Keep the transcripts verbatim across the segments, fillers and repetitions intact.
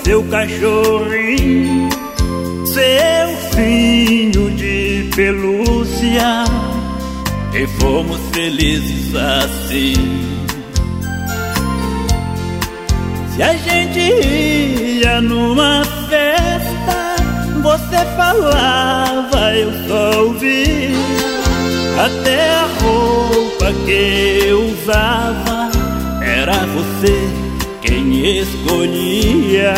seu cachorrinho, seu ursinho de pelúcia, e fomos felizes assim. Se a gente ia numa festa, você falava, eu só ouvia. Até a roupa que eu usava, era você quem escolhia.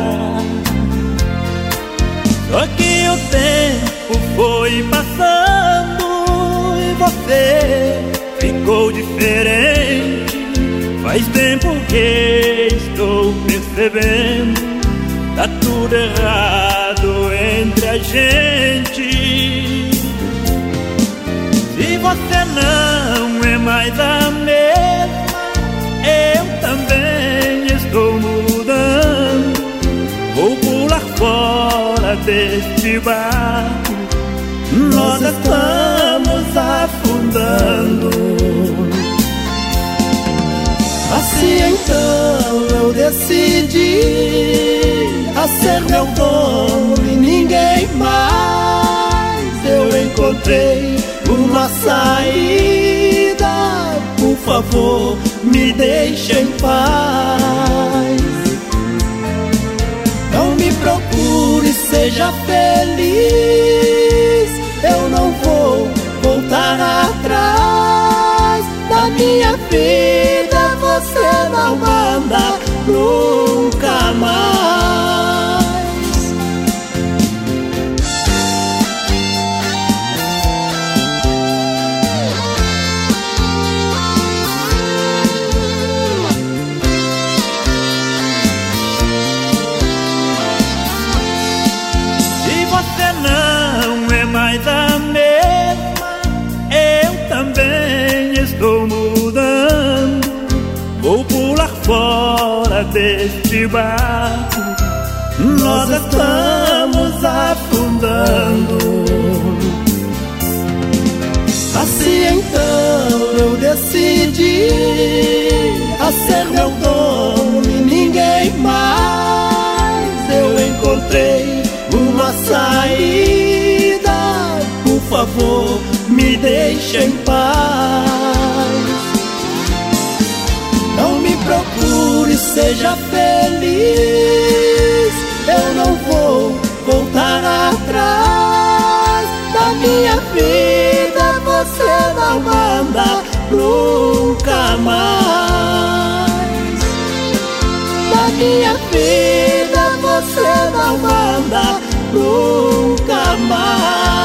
Só que o tempo foi passando e você ficou diferente. Faz tempo que estou percebendo, tá tudo errado entre a gente. Se você não é mais a mesma, eu também estou mudando. Vou pular fora deste barco, nós estamos afundando. Assim então eu decidi a ser meu dono e ninguém mais. Eu encontrei uma saída, por favor, me deixe em paz. Não me procure, seja feliz. Eu não vou voltar atrás. Na minha vida você não manda nunca mais. Se você não é mais a mesma, eu também estou mudando. Vou pular fora deste barco, nós estamos afundando. Assim então eu decidi a ser meu dono e ninguém mais. Eu encontrei uma saída, por favor, me deixe em paz. Não me procure, seja feliz. Eu não vou voltar atrás. Da minha vida você não manda nunca mais. Da minha vida você não manda nunca mais.